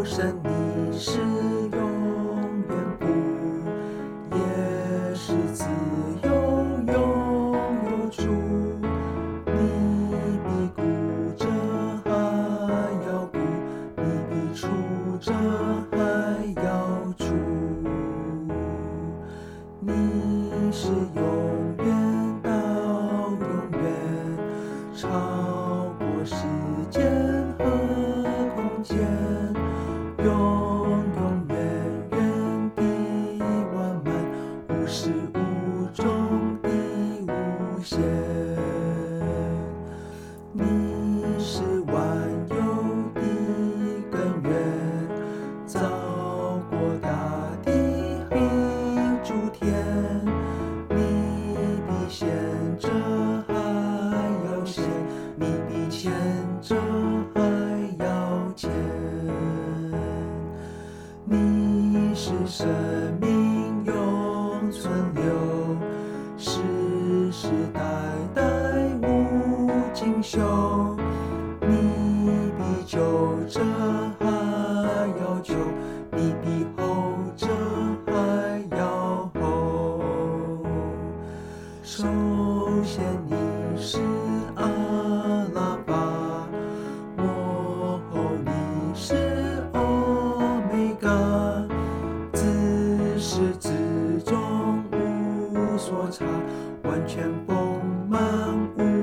神你是永远不，也是自由永有主。你比顾着还要顾，你比处着还要处。你是永远到永远，超过时间和空间，永永远远的完满，无始无终的无限。你是万有的根源，早过大地和诸天。你比先者还要先，你比前者还要前。你是生命永存留，世世代代无尽休。你比救者还要救，你比后者还要后。首先你是阿拉法，末后你是欧米伽，自始至终无所差，完全丰满无